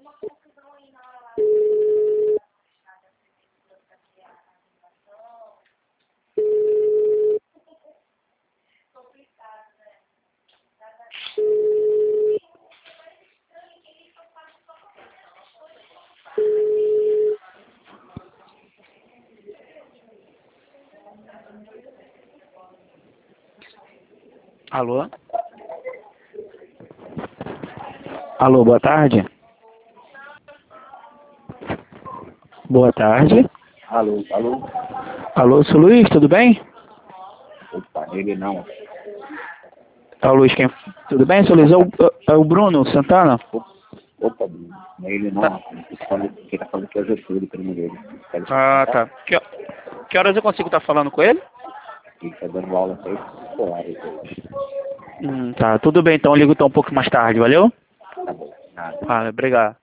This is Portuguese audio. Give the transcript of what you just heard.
Alô? Alô, boa tarde. Boa tarde. Alô, alô? Alô, seu Luiz, tudo bem? Opa, ele não. É o Luiz quem... Tudo bem, seu Luiz? É o Bruno Santana? Opa, não é ele não. Tá. Quem tá falando que é o Getúlio, primo dele. Ah, tá. Que horas eu consigo estar falando com ele? Ele tá dando aula pra escolares hoje. Tá, tudo bem, então eu ligo então um pouco mais tarde, valeu? Tá bom, nada. Obrigado.